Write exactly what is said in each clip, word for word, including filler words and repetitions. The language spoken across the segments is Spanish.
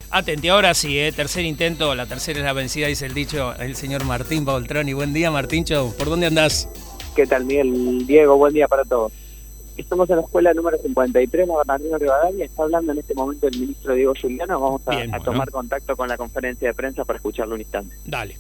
Atente, ahora sí, ¿eh? Tercer intento, la tercera es la vencida, dice el dicho el señor Martín Paultroni. Buen día, Martíncho, ¿por dónde andás? ¿Qué tal, Miguel? Diego, buen día para todos. Estamos en la escuela número cincuenta y tres, la Bernardino Rivadavia. Está hablando en este momento el ministro Diego Giuliano. Vamos a, Bien, a bueno. tomar contacto con la conferencia de prensa para escucharlo un instante. Dale.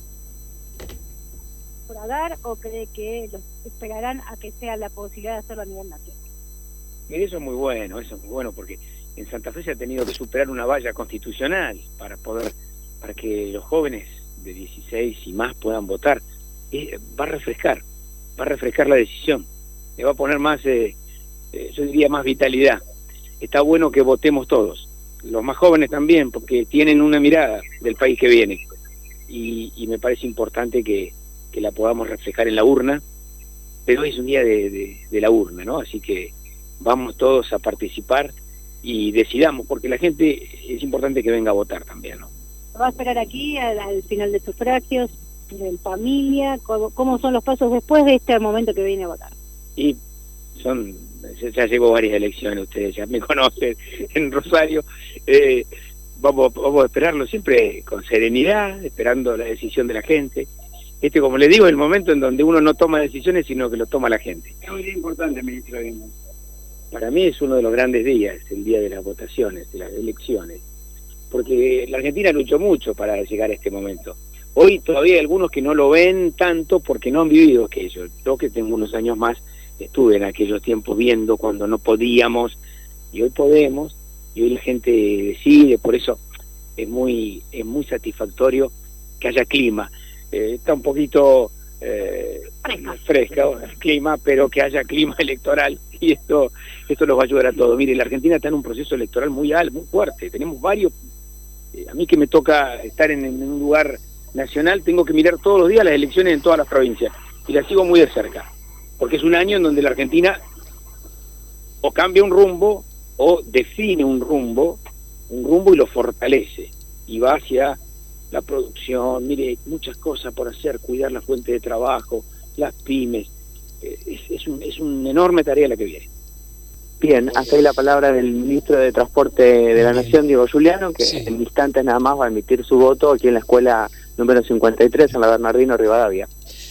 ¿Por dar o cree que los esperarán a que sea la posibilidad de hacerlo a nivel nacional? Mire, eso es muy bueno, eso es muy bueno, porque en Santa Fe se ha tenido que superar una valla constitucional para poder, para que los jóvenes de dieciséis y más puedan votar. Eh, va a refrescar, va a refrescar la decisión, le va a poner más, eh, eh, yo diría más vitalidad. Está bueno que votemos todos, los más jóvenes también, porque tienen una mirada del país que viene, y, y me parece importante que, que la podamos reflejar en la urna, pero hoy es un día de, de, de la urna, ¿no? Así que vamos todos a participar y decidamos, porque la gente es importante que venga a votar también, ¿no? ¿Va a esperar aquí al, al final de sufragios, en familia? ¿Cómo, ¿Cómo son los pasos después de este momento que viene a votar? Y son, ya llevo varias elecciones, ustedes ya me conocen en Rosario, eh, vamos, vamos a esperarlo siempre con serenidad, esperando la decisión de la gente. Este, como le digo, es el momento en donde uno no toma decisiones, sino que lo toma la gente. Es muy importante, ministro. Para mí es uno de los grandes días, el día de las votaciones, de las elecciones, porque la Argentina luchó mucho para llegar a este momento. Hoy todavía hay algunos que no lo ven tanto porque no han vivido aquello. Yo, que tengo unos años más, estuve en aquellos tiempos viendo cuando no podíamos, y hoy podemos, y hoy la gente decide. Por eso es muy, es muy satisfactorio que haya clima. Eh, está un poquito eh, fresca el clima, pero que haya clima electoral, y esto esto nos va a ayudar a todos. Mire, la Argentina está en un proceso electoral muy alto, muy fuerte. Tenemos varios, eh, a mí que me toca estar en, en un lugar nacional, tengo que mirar todos los días las elecciones en todas las provincias, y las sigo muy de cerca, porque es un año en donde la Argentina o cambia un rumbo, o define un rumbo, un rumbo y lo fortalece, y va hacia la producción. Mire, muchas cosas por hacer, cuidar la fuente de trabajo, las pymes, eh, es, es, un, es una enorme tarea la que viene. Bien, hasta ahí la palabra del ministro de Transporte de la Nación, Diego Giuliano, que Sí. en instantes nada más va a emitir su voto aquí en la escuela número cincuenta y tres, en la Bernardino Rivadavia.